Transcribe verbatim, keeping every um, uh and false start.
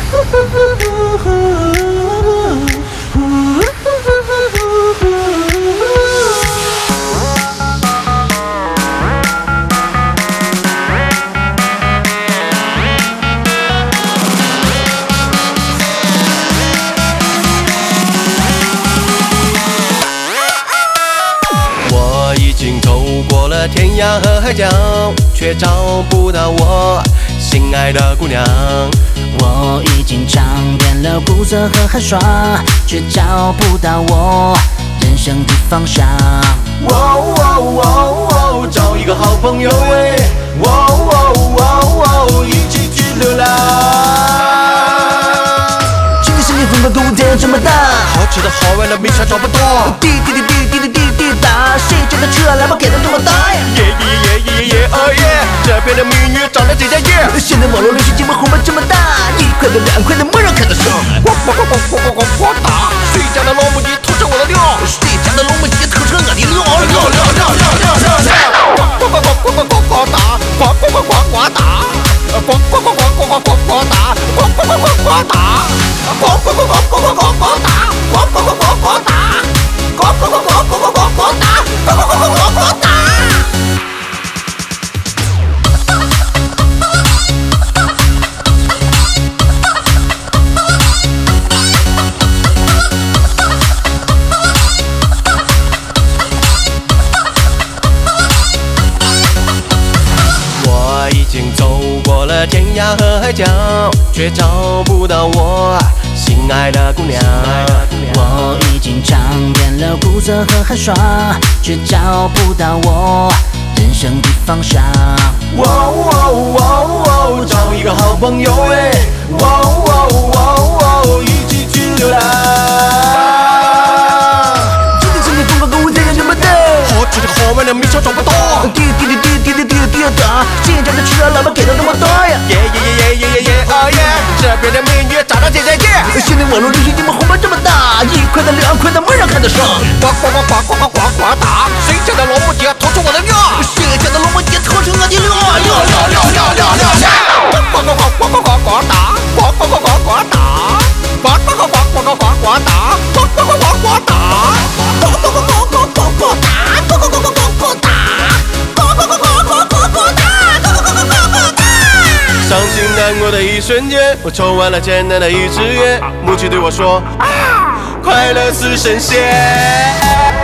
我已经走过了天涯和海角，却找不到我心爱的姑娘。 我已经尝遍了苦涩和寒霜，却找不到我人生的方向。 哦哦哦哦，找一个好朋友哎，哦哦哦哦，一起去流浪。 今天是你风光度天这么大， 好吃的好玩的没啥找不到。 滴滴滴滴滴滴滴滴答，谁家的车喇叭开得这么大呀？ 耶耶耶耶耶哦耶，这边的美女长得真像耶。 现在网络流行节目红吧这么大，一块的两块的没人看得上。 呱呱呱呱呱呱呱呱打，谁家的老母鸡偷吃我的料？ 谁家的老母鸡偷吃我的料？ 料料料料料料料料！呱呱呱呱呱呱呱打，呱呱呱呱呱打，呱呱呱呱呱呱呱呱打，呱呱呱呱呱打，呱呱呱呱呱呱呱呱打，呱呱呱呱呱打，呱呱呱呱呱呱呱呱打，呱呱呱呱呱呱打。我已经走过了天涯和海角，却找不到我心爱的姑娘。 我已经尝遍了苦涩和寒霜，却找不到我人生的方向。 哦哦哦哦，找一个好朋友哎，哦哦哦哦，一起去流浪。 今天是你风光跟我这样这么大， 好吃的好玩的没啥找不到。 滴滴滴滴滴滴滴滴答，谁家的车喇叭开得这么大呀？ 耶耶耶耶耶耶哦耶，这边的美女长得真像耶。 现在网络流行节目红吧这么大，一块的两块的没人看得上。 呱呱呱呱呱呱呱呱打，谁家的老母鸡偷吃我的料？ 谁家的老母鸡偷吃我的料？ 料料料料料料料！呱呱呱呱呱呱呱打，呱呱呱呱呱打，呱呱呱呱呱呱呱呱打，呱呱呱呱呱打，呱呱呱呱呱呱呱打，呱呱呱呱呱呱打，呱呱呱呱呱呱呱打，呱呱呱呱呱呱打。伤心难过的一瞬间，我抽完了简单的一支烟，母亲对我说：快乐似神仙。